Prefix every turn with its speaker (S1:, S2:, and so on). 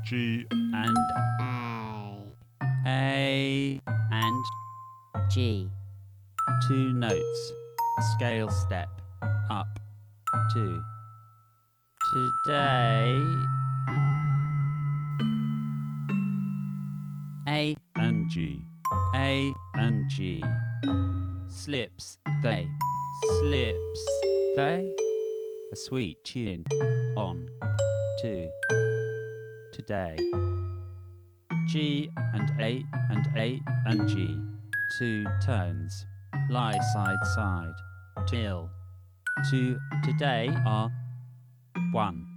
S1: G
S2: and
S3: A
S2: A and
S3: G.
S2: 2 notes. Scale step up 2. Today A and G. A and G. Slips they. Slips they. A sweet tune on 2. Today G and A and A and G. 2 tones lie side side till 2 today are 1.